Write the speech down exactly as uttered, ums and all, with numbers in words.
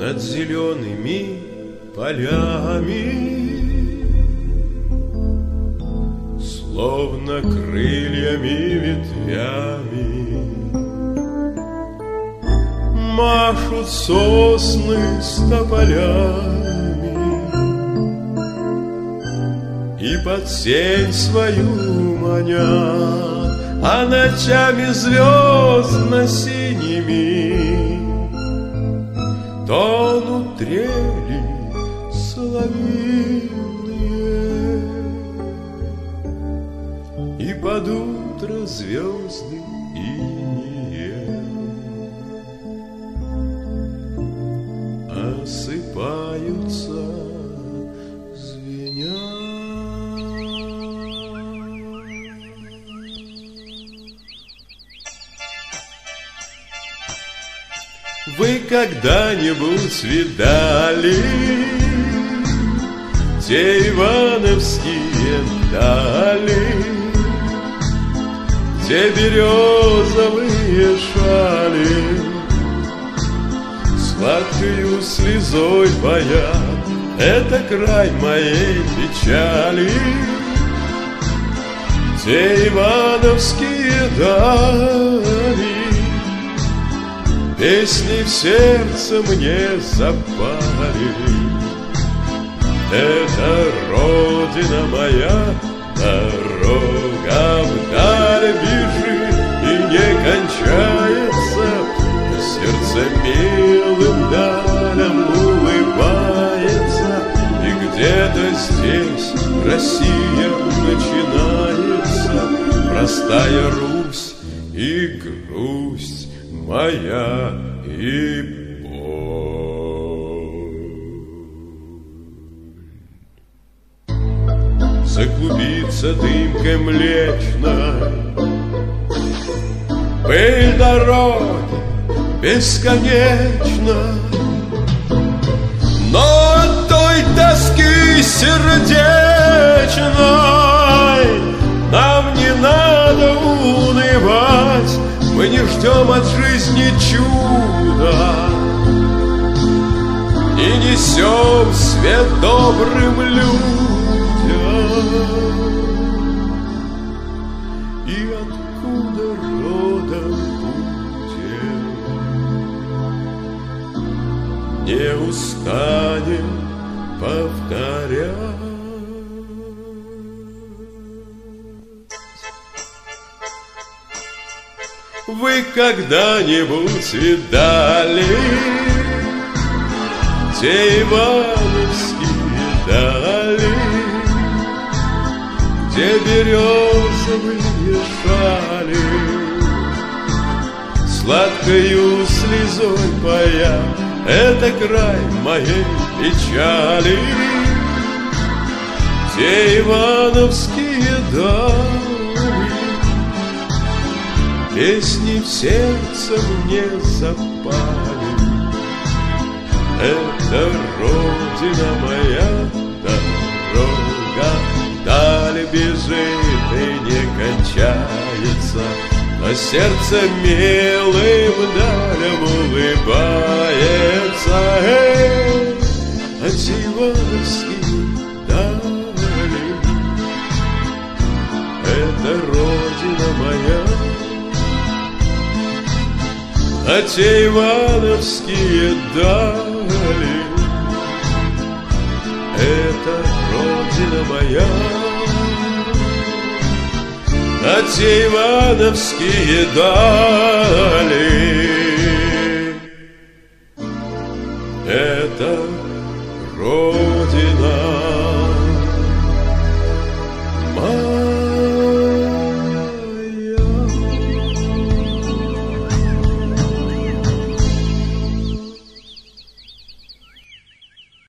над зелеными полями, словно крыльями ветвями, машут сосны с тополями и под сень свою манят, а ночами звездно-синими тонут трели соловьиные, и под утро звезды инее осыпаются, звеня. Вы когда-нибудь видали те ивановские дали, где березовые шали сладкою слезой поят? Это край моей печали. Те ивановские дали песни в сердце мне запали. Это родина моя, дорога вдаль бежит и не кончается, сердце милым далям улыбается, и где-то здесь Россия начинается, простая Русь и грусть моя и заклубится дымкой млечной пыль дороги бесконечно, но от той тоски сердечной нам не надо унывать. Мы не ждем от жизни чуда и несем свет добрым людям. И откуда родом путем не устанем повторять. Вы когда-нибудь видали те ивановские дали, где березовые шали сладкою слезой поят? Это край моей печали. Те ивановские дали песни в сердце мне запали. Это родина моя, дорога вдаль бежит и не кончается, но сердце милым далям улыбается. Эй, эти ивановские дали, это родина моя. А те ивановские дали, это родина моя. А те ивановские дали, это